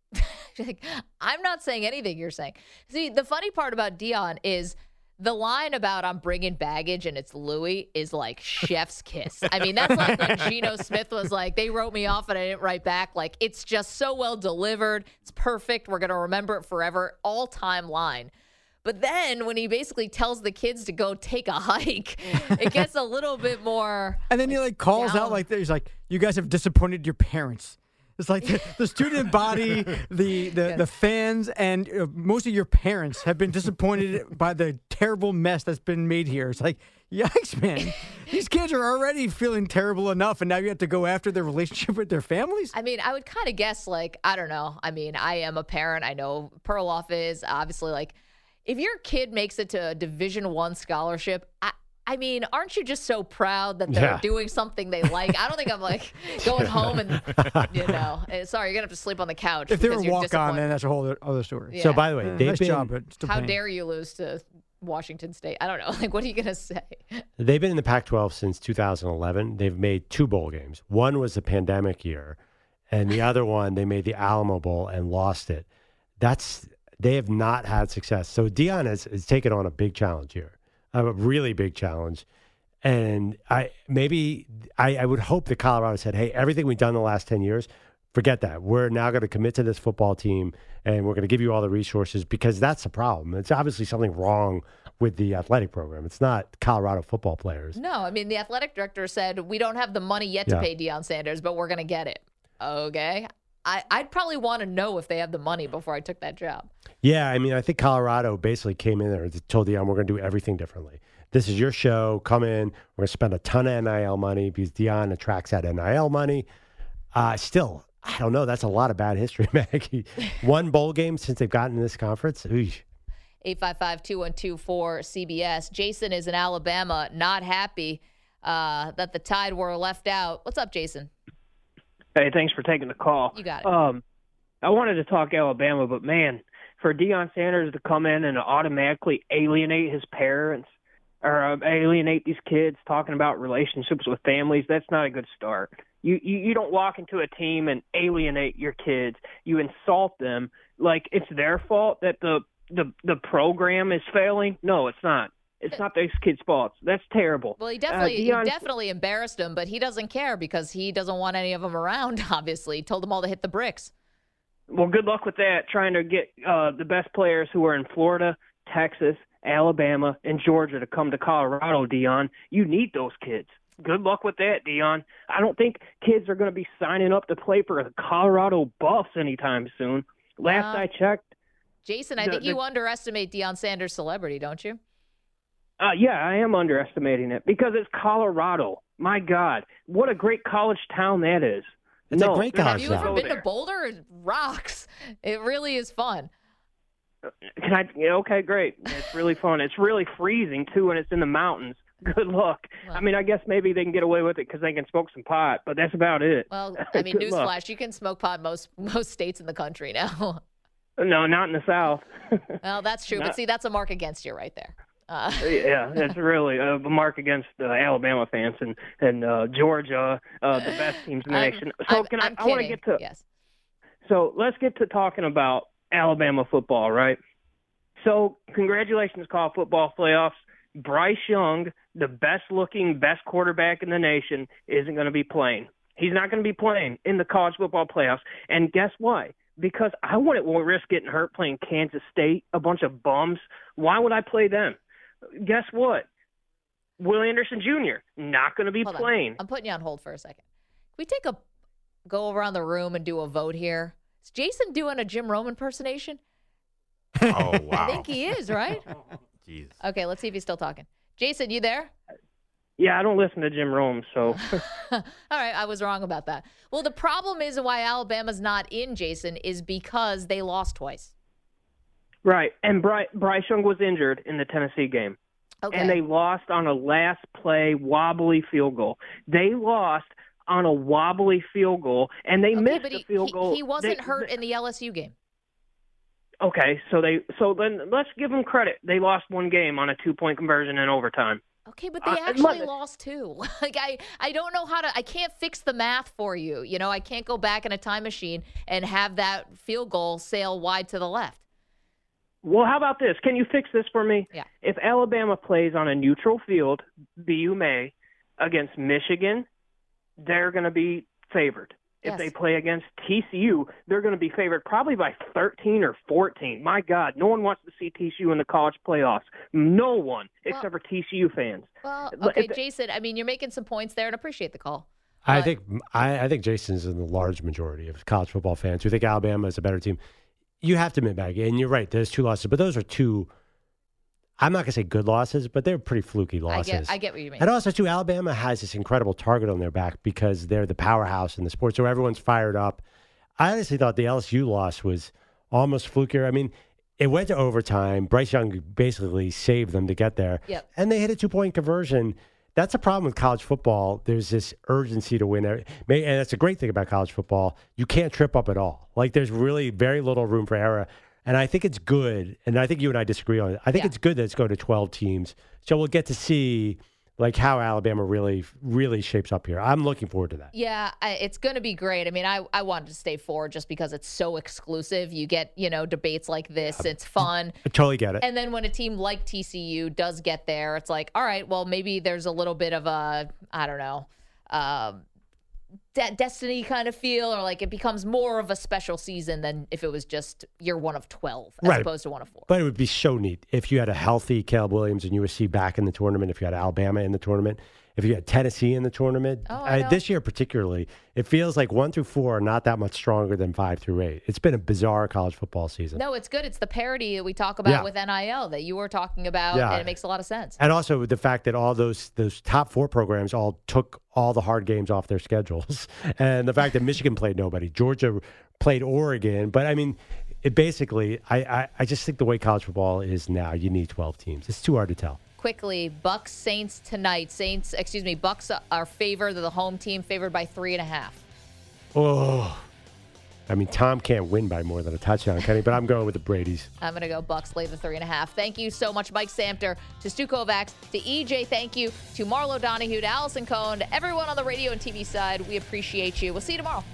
Like, I'm not saying anything you're saying. See, the funny part about Deion is the line about I'm bringing baggage and it's Louis is like chef's kiss. I mean, that's like when Geno Smith was like, they wrote me off and I didn't write back. Like, it's just so well delivered. It's perfect. We're going to remember it forever. All-time line. But then when he basically tells the kids to go take a hike, it gets a little bit more. And then he like calls down. out like he's like, "You guys have disappointed your parents." It's like the, the student body, the the, Yes. the fans, and uh, most of your parents have been disappointed by the terrible mess that's been made here. It's like, yikes, man! These kids are already feeling terrible enough, and now you have to go after their relationship with their families. I mean, I would kind of guess, like, I don't know. I mean, I am a parent. I know Perloff is obviously like, if your kid makes it to a Division One scholarship, I, I mean, aren't you just so proud that they're Yeah. doing something they like? I don't think I'm like going home and, you know, eh, sorry, you're going to have to sleep on the couch. If they were because a you're walk on, disappointed. then that's a whole other story. Yeah. So, by the way, Eh, they've nice been, job, but still How paying. dare you lose to Washington State. I don't know. Like, what are you going to say? They've been in the Pac twelve since two thousand eleven. They've made two bowl games. One was the pandemic year, and the other one, they made the Alamo Bowl and lost it. That's They have not had success. So Deion has, has taken on a big challenge here, a really big challenge. And I maybe I, I would hope that Colorado said, hey, everything we've done the last ten years, forget that. We're now going to commit to this football team, and we're going to give you all the resources, because that's the problem. It's obviously something wrong with the athletic program. It's not Colorado football players. No, I mean, the athletic director said, we don't have the money yet to Yeah. pay Deion Sanders, but we're going to get it. Okay. I, I'd probably want to know if they have the money before I took that job. Yeah, I mean, I think Colorado basically came in there and told Deion, we're going to do everything differently. This is your show. Come in. We're going to spend a ton of N I L money because Deion attracts that N I L money. Uh, still, I don't know. That's a lot of bad history, Maggie. One bowl game since they've gotten in this conference. Eesh. eight five five, two one two, four C B S. Jason is in Alabama, not happy uh, that the Tide were left out. What's up, Jason? Hey, thanks for taking the call. You got it. Um, I wanted to talk Alabama, but man, for Deion Sanders to come in and automatically alienate his parents or uh, alienate these kids talking about relationships with families, that's not a good start. You, you you don't walk into a team and alienate your kids. You insult them like it's their fault that the the the program is failing. No, it's not. It's not those kids' faults. That's terrible. Well, he definitely, uh, he Deion, definitely embarrassed them, but he doesn't care because he doesn't want any of them around, obviously. He told them all to hit the bricks. Well, good luck with that, trying to get uh, the best players who are in Florida, Texas, Alabama, and Georgia to come to Colorado, Deion. You need those kids. Good luck with that, Deion. I don't think kids are going to be signing up to play for the Colorado Buffs anytime soon. Last Uh, I checked. Jason, I the- think you the- underestimate Deion Sanders' celebrity, don't you? Uh, yeah, I am underestimating it because it's Colorado. My God, what a great college town that is. It's a no, great they're not college Have you gonna ever go been there. to Boulder? It rocks. It really is fun. Can I? Yeah, okay, great. It's really fun. It's really freezing too, and it's in the mountains. Good luck. I mean, I guess maybe they can get away with it because they can smoke some pot, but that's about it. Well, I mean, Good luck. newsflash, you can smoke pot in most most states in the country now. No, not in the South. Well, that's true. But Not- see, that's a mark against you right there. Uh, Yeah, that's really a mark against uh, Alabama fans and and uh, Georgia, uh, the best teams in the I'm- nation. So I'm- can I? I'm I want to kidding. get to. Yes. So let's get to talking about Alabama football, right? So congratulations, college football playoffs. Bryce Young, the best-looking, best quarterback in the nation, isn't going to be playing. He's not going to be playing in the college football playoffs. And guess why? Because I wouldn't risk getting hurt playing Kansas State, a bunch of bums. Why would I play them? Guess what? Will Anderson Junior not going to be Hold on. playing. I'm putting you on hold for a second. Can we take a go around the room and do a vote here? Is Jason doing a Jim Rome impersonation? Oh, wow. I think he is, right? Jeez. Okay, let's see if he's still talking. Jason, you there? Yeah, I don't listen to Jim Rome, so. All right, I was wrong about that. Well, the problem is why Alabama's not in, Jason, is because they lost twice. Right, and Bryce, Bryce Young was injured in the Tennessee game. Okay. And they lost on a last play wobbly field goal. They lost on a wobbly field goal, and they Okay, missed but the he, field he, goal. he wasn't They- hurt in the L S U game. Okay, so they so then let's give them credit. They lost one game on a two-point conversion in overtime. Okay, but they Uh, actually look- lost two. Like I, I don't know how to. I can't fix the math for you. You know, I can't go back in a time machine and have that field goal sail wide to the left. Well, how about this? Can you fix this for me? Yeah. If Alabama plays on a neutral field, be you may, against Michigan, they're going to be favored. If Yes. they play against T C U, they're going to be favored probably by thirteen or fourteen. My God, no one wants to see T C U in the college playoffs. No one, except for T C U fans. Well, But okay, if- Jason. I mean, you're making some points there, and appreciate the call. I think I, I think Jason's in the large majority of college football fans who think Alabama is a better team. You have to admit, Maggie, and you're right. There's two losses, but those are two. I'm not going to say good losses, but they're pretty fluky I losses. get, I get what you mean. And also, too, Alabama has this incredible target on their back because they're the powerhouse in the sport, so everyone's fired up. I honestly thought the L S U loss was almost flukier. I mean, it went to overtime. Bryce Young basically saved them to get there. Yep. And they hit a two-point conversion. That's a problem with college football. There's this urgency to win. And that's a great thing about college football. You can't trip up at all. Like, there's really very little room for error. And I think it's good, and I think you and I disagree on it. I think Yeah. it's good that it's going to twelve teams. So we'll get to see like how Alabama really, really shapes up here. I'm looking forward to that. Yeah, I, it's going to be great. I mean, I, I wanted to stay four just because it's so exclusive. You get, you know, debates like this. It's fun. I totally get it. And then when a team like T C U does get there, it's like, all right, well, maybe there's a little bit of a, I don't know, um, de- destiny kind of feel, or like it becomes more of a special season than if it was just year one of twelve as Right. opposed to one of four. But it would be so neat if you had a healthy Caleb Williams and U S C back in the tournament, if you had Alabama in the tournament, if you had Tennessee in the tournament. Oh, I uh, know. this year particularly, it feels like one through four are not that much stronger than five through eight. It's been a bizarre college football season. No, it's good. It's the parity that we talk about Yeah. with N I L that you were talking about, Yeah. and it makes a lot of sense. And also the fact that all those those top four programs all took all the hard games off their schedules. And the fact that Michigan played nobody, Georgia played Oregon. But, I mean, it basically, I, I, I just think the way college football is now, you need twelve teams. It's too hard to tell. Quickly, Bucks Saints tonight. Saints, excuse me, Bucks are favored. They're the home team, favored by three and a half. Oh, I mean, Tom can't win by more than a touchdown, can he? But I'm going with the Brady's. I'm going to go Bucks, lay the three and a half. Thank you so much, Mike Samter, to Stu Kovacs, to E J, thank you, to Marlo Donahue, to Allison Cohn, to everyone on the radio and T V side. We appreciate you. We'll see you tomorrow.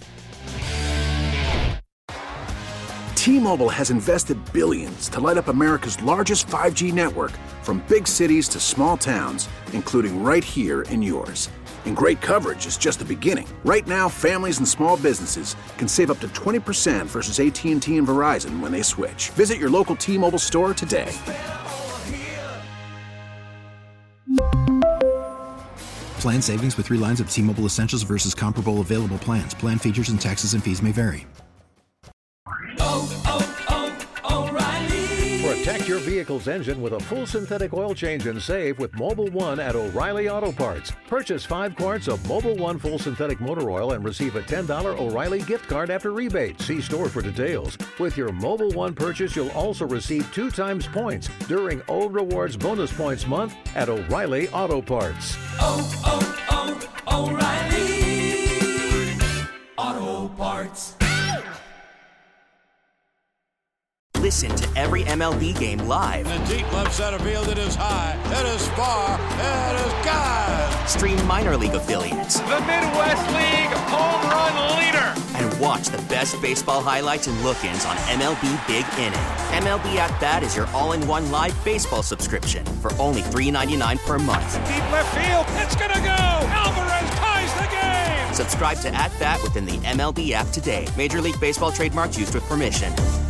T-Mobile has invested billions to light up America's largest five G network, from big cities to small towns, including right here in yours. And great coverage is just the beginning. Right now, families and small businesses can save up to twenty percent versus A T and T and Verizon when they switch. Visit your local T-Mobile store today. Plan savings with three lines of T-Mobile Essentials versus comparable available plans. Plan features and taxes and fees may vary. Protect your vehicle's engine with a full synthetic oil change and save with Mobile One at O'Reilly Auto Parts. Purchase five quarts of Mobile One full synthetic motor oil and receive a ten dollars O'Reilly gift card after rebate. See store for details. With your Mobile One purchase, you'll also receive two times points during O Rewards Bonus Points Month at O'Reilly Auto Parts. Oh, oh, oh, O'Reilly Auto Parts. Listen to every M L B game live. In the deep left center field, it is high, it is far, it is gone. Stream minor league affiliates. The Midwest League home run leader. And watch the best baseball highlights and look-ins on M L B Big Inning. M L B At Bat is your all-in-one live baseball subscription for only three dollars and ninety-nine cents per month. Deep left field, it's gonna go. Alvarez ties the game. Subscribe to At Bat within the M L B app today. Major League Baseball trademarks used with permission.